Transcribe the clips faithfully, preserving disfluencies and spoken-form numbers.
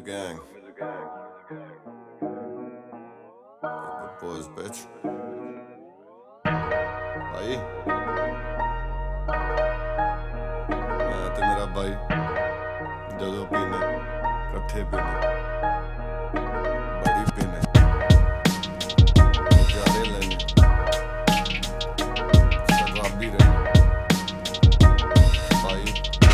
gang. Good boys, bitch. भाई मैं ते मेरा भाई जदों पीने कट्ठे पीने बड़ी पीने जाने लेने शराबी रहने भाई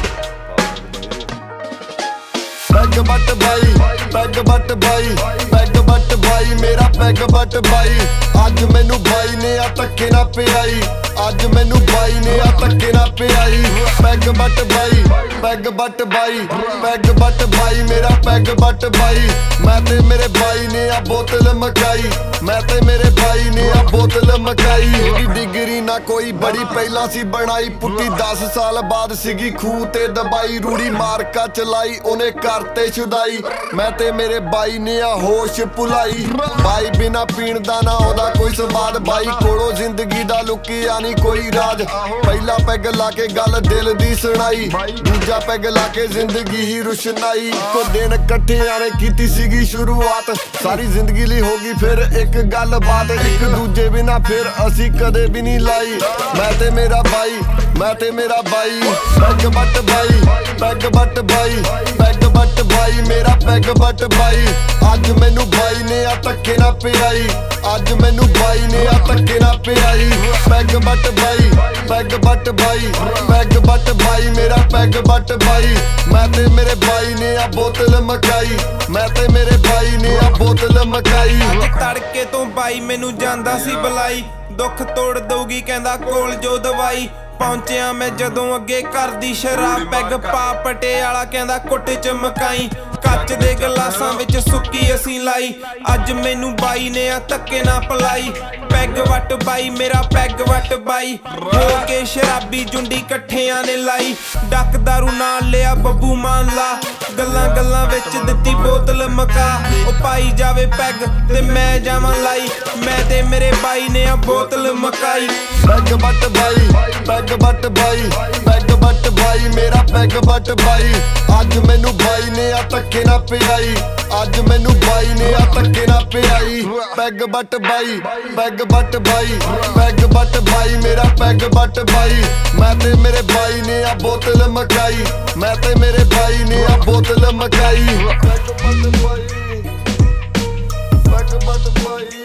पैग बट भाई पैग बट भाई पैग बट भाई मेरा पैग बट भाई अज मैनू भाई ने आ धक्के ना पियाई अज मैनू भाई ने आ धक्के ना पियाई पैग बट भाई पैग बट भाई पैग बट भाई मेरा पैग बट भाई मैं ते मेरे भाई ने आ बोतल मकाई मैं ते मेरे भाई ने आ बोतल मकाई एडी डिग्री ना कोई बड़ी पहला सी बनाई पुट्टी दस साल बाद सीगी खूह ते दबाई रूड़ी मारका चलाई ओने करते छुदाई मैं ते मेरे भाई ने आ होश भुलाई भाई बिना पीण दा ना ओदा कोई स्वाद भाई कोलों जिंदगी दा लुकिया नहीं कोई राज पहला पैग लाके गल दिल दी सुनाई दूजा पैग लाके जिंदगी ही रुशनाई इको दिन कट्ठियां ने कीती सीगी शुरुआत सारी जिंदगी ली होगी फिर एक गल बात एक दूजे बिना फिर असी कदे भी नहीं लाई मैं ते मेरा भाई मैं ते मेरा भाई पैग बट भाई पैग बट भाई पैग बट भाई मेरा पैग बट भाई अज मैनू भाई ने आ धक्के ना पियाई अज मैनू भाई ने आ धक्के ना पियाई पैग बट भाई पैग बट भाई पैग बट भाई मेरा पैग बट भाई मैं ते मेरे भाई ने आ बोतल मकाई मैं ते मेरे भाई ने आ बोतल मकाई अज तड़के तो भाई मैनू जांदा सी बुलाई दुख तोड़ दोगी कहंदा कोल जो दवाई पहुंचिया मैं जदों अगे घर दी शराब पैग पा पटियाला कहंदा कुट च मकाई कच दे गलासां विच सुक्की असीं लाई अज मैनू बाई ने आ धक्के ना पलाई पैग वट बाई मेरा पैग वट बाई हो के शराबी जुंडी कट्ठियां ने लाई डक दारू नाल लिया बब्बू मान ला गल्लां गल्लां विच दित्ती बोतल मका ओ पाई जावे पैग ते मैं जावां लाई मैं ते मेरे बाई ने आ बोतल मकाई पैग बट भाई पैग बट भाई पैग बट भाई मेरा पैग बट भाई अज मैनू भाई ने आ धक्के ना पियाई अज मैनू भाई ने आ धक्के ना पियाई पैग बट भाई पैग बट भाई पैग बट भाई मेरा पैग बट भाई मैं ते मेरे भाई ने आ बोतल मकाई मैं ते मेरे भाई ने आ बोतल मकाई पैग बट भाई पैग बट भाई